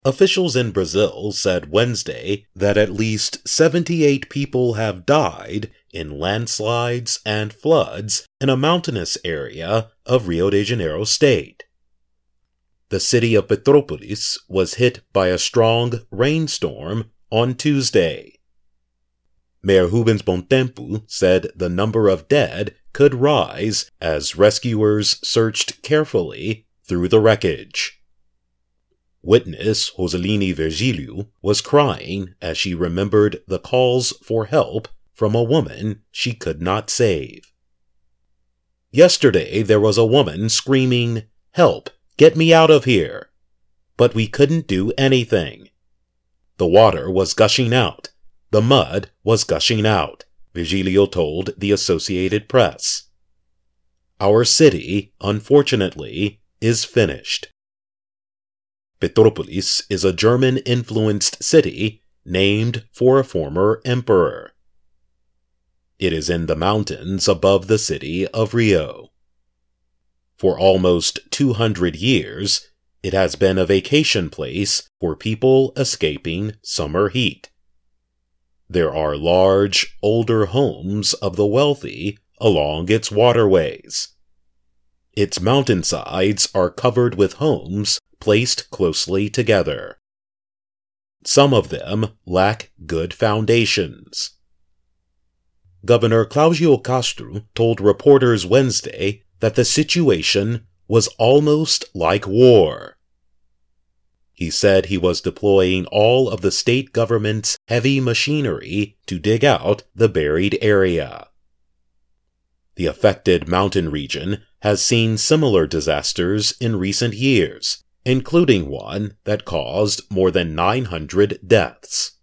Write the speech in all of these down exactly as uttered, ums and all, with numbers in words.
Officials in Brazil said Wednesday that at least seventy-eight people have died in landslides and floods in a mountainous area of Rio de Janeiro state. The city of Petrópolis was hit by a strong rainstorm on Tuesday. Mayor Rubens Bontempo said the number of dead could rise as rescuers searched carefully through the wreckage. Witness Roseline Virgílio was crying as she remembered the calls for help from a woman she could not save. Yesterday there was a woman screaming, "Help! Get me out of here!" But we couldn't do anything. The water was gushing out. The mud was gushing out, Virgílio told the Associated Press. Our city, unfortunately, is finished. Petrópolis is a German-influenced city named for a former emperor. It is in the mountains above the city of Rio. For almost two hundred years, it has been a vacation place for people escaping summer heat. There are large, older homes of the wealthy along its waterways. Its mountainsides are covered with homes placed closely together. Some of them lack good foundations. Governor Claudio Castro told reporters Wednesday that the situation was almost like war. He said he was deploying all of the state government's heavy machinery to dig out the buried area. The affected mountain region has seen similar disasters in recent years, including one that caused more than nine hundred deaths.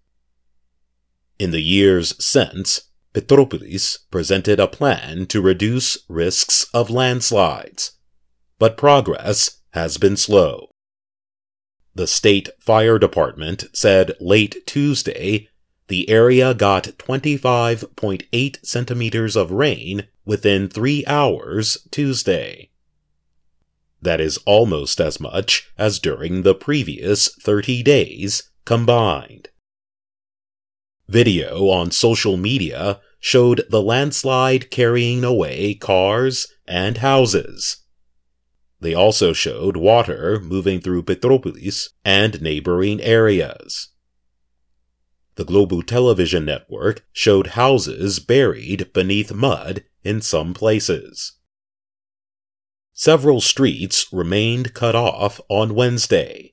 In the years since, Petrópolis presented a plan to reduce risks of landslides, but progress has been slow. The state fire department said late Tuesday the area got twenty-five point eight centimeters of rain within three hours Tuesday. That is almost as much as during the previous thirty days combined. Video on social media showed the landslide carrying away cars and houses. They also showed water moving through Petrópolis and neighboring areas. The Globo television network showed houses buried beneath mud in some places. Several streets remained cut off on Wednesday.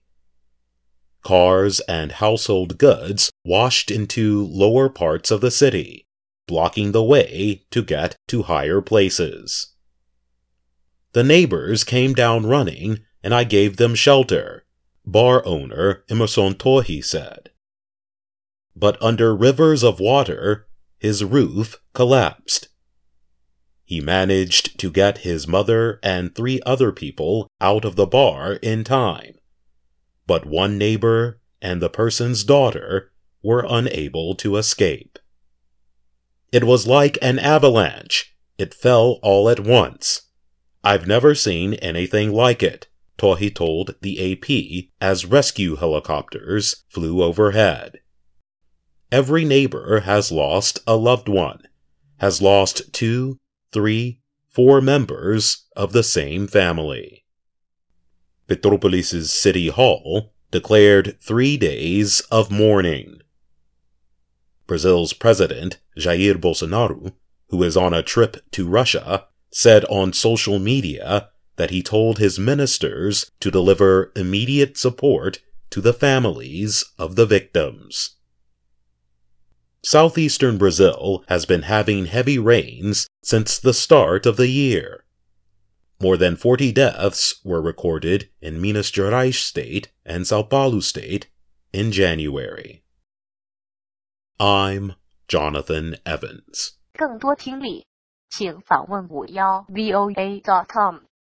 Cars and household goods washed into lower parts of the city, blocking the way to get to higher places. The neighbors came down running, and I gave them shelter, bar owner Emerson Torri said. But under rivers of water, his roof collapsed. He managed to get his mother and three other people out of the bar in time, but one neighbor and the person's daughter were unable to escape. It was like an avalanche. It fell all at once. I've never seen anything like it, Torri told the A P as rescue helicopters flew overhead. Every neighbor has lost a loved one, has lost two, three, four members of the same family. Petrópolis' City Hall declared three days of mourning. Brazil's president, Jair Bolsonaro, who is on a trip to Russia, said on social media that he told his ministers to deliver immediate support to the families of the victims. Southeastern Brazil has been having heavy rains since the start of the year. More than forty deaths were recorded in Minas Gerais State and São Paulo State in January. I'm Jonathan Evans. 更多听力，请访问五幺 V O A dot com。